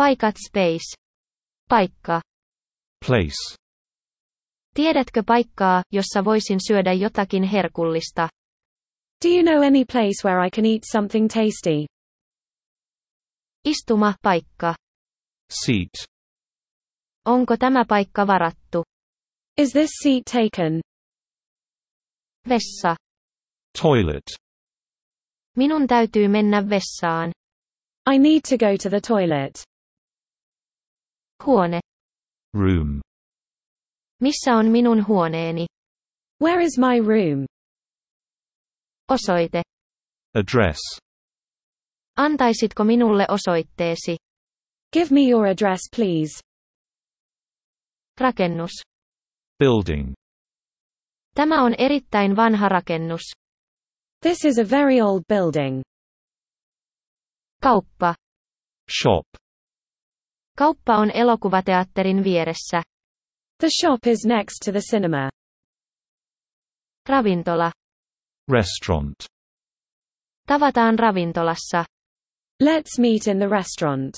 Paikat space. Paikka. Place. Tiedätkö paikkaa, jossa voisin syödä jotakin herkullista? Do you know any place where I can eat something tasty? Istuma, paikka. Seat. Onko tämä paikka varattu? Is this seat taken? Vessa. Toilet. Minun täytyy mennä vessaan. I need to go to the toilet. Huone. Room. Missä on minun huoneeni? Where is my room? Osoite. Address. Antaisitko minulle osoitteesi? Give me your address, please. Rakennus. Building. Tämä on erittäin vanha rakennus. This is a very old building. Kauppa. Shop. Kauppa on elokuvateatterin vieressä. The shop is next to the cinema. Ravintola. Restaurant. Tavataan ravintolassa. Let's meet in the restaurant.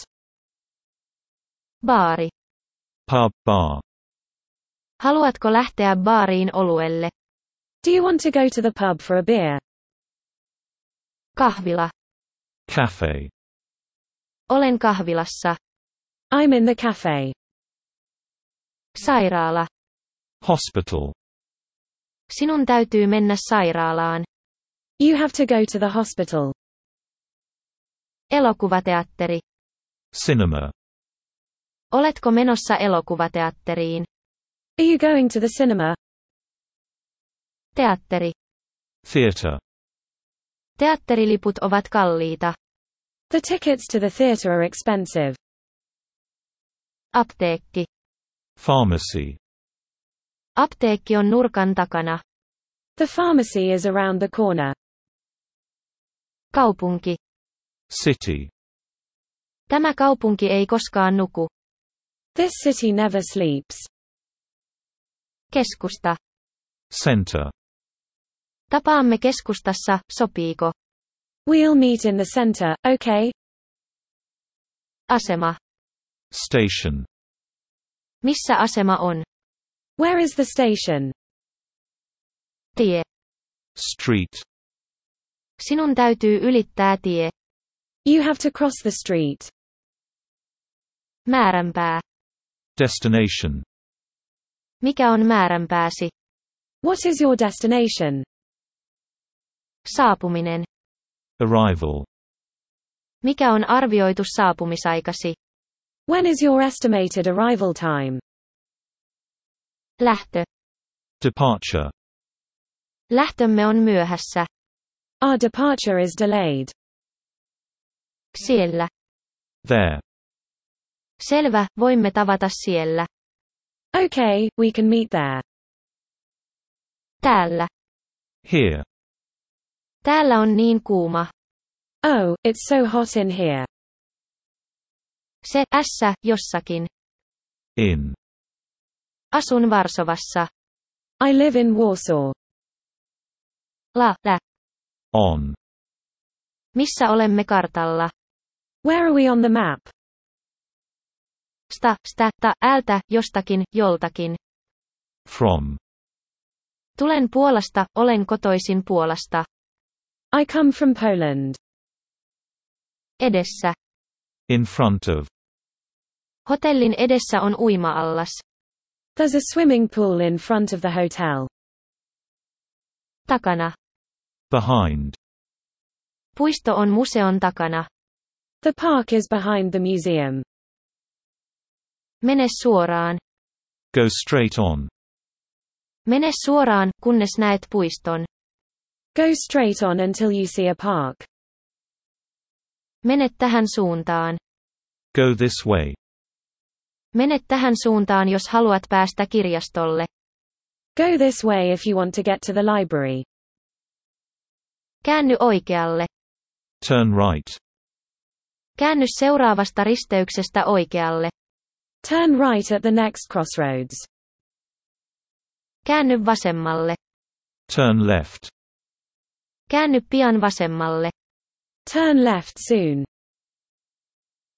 Baari. Pub, bar. Haluatko lähteä baariin oluelle? Do you want to go to the pub for a beer? Kahvila. Cafe. Olen kahvilassa. I'm in the cafe. Sairaala. Hospital. Sinun täytyy mennä sairaalaan. You have to go to the hospital. Elokuvateatteri. Cinema. Oletko menossa elokuvateatteriin? Are you going to the cinema? Teatteri. Theatre. Teatteriliput ovat kalliita. The tickets to the theatre are expensive. Apteekki. Pharmacy. Apteekki on nurkan takana. The pharmacy is around the corner. Kaupunki. City. Tämä kaupunki ei koskaan nuku. This city never sleeps. Keskusta. Center. Tapaamme keskustassa, sopiiko? We'll meet in the center, okay? Asema. Station. Missä asema on? Where is the station? Tie. Street. Sinun täytyy ylittää tie. You have to cross the street. Määränpää. Destination. Mikä on määränpääsi? What is your destination? Saapuminen. Arrival. Mikä on arvioitu saapumisaikasi? When is your estimated arrival time? Lähtö. Departure. Lähtömme on myöhässä. Our departure is delayed. Siellä. There. Selvä, voimme tavata siellä. Okay, we can meet there. Täällä. Here. Täällä on niin kuuma. Oh, it's so hot in here. Se, ässä, jossakin. In. Asun Varsovassa. I live in Warsaw. Lä. On. Missä olemme kartalla? Where are we on the map? Äältä, jostakin, joltakin. From. Tulen Puolasta, olen kotoisin Puolasta. I come from Poland. Edessä. In front of. Hotellin edessä on uima-allas. There's a swimming pool in front of the hotel. Takana. Behind. Puisto on museon takana. The park is behind the museum. Mene suoraan. Go straight on. Mene suoraan, kunnes näet puiston. Go straight on until you see a park. Mene tähän suuntaan. Go this way. Mene tähän suuntaan, jos haluat päästä kirjastolle. Go this way if you want to get to the library. Käänny oikealle. Turn right. Käänny seuraavasta risteyksestä oikealle. Turn right at the next crossroads. Käänny vasemmalle. Turn left. Käänny pian vasemmalle. Turn left soon.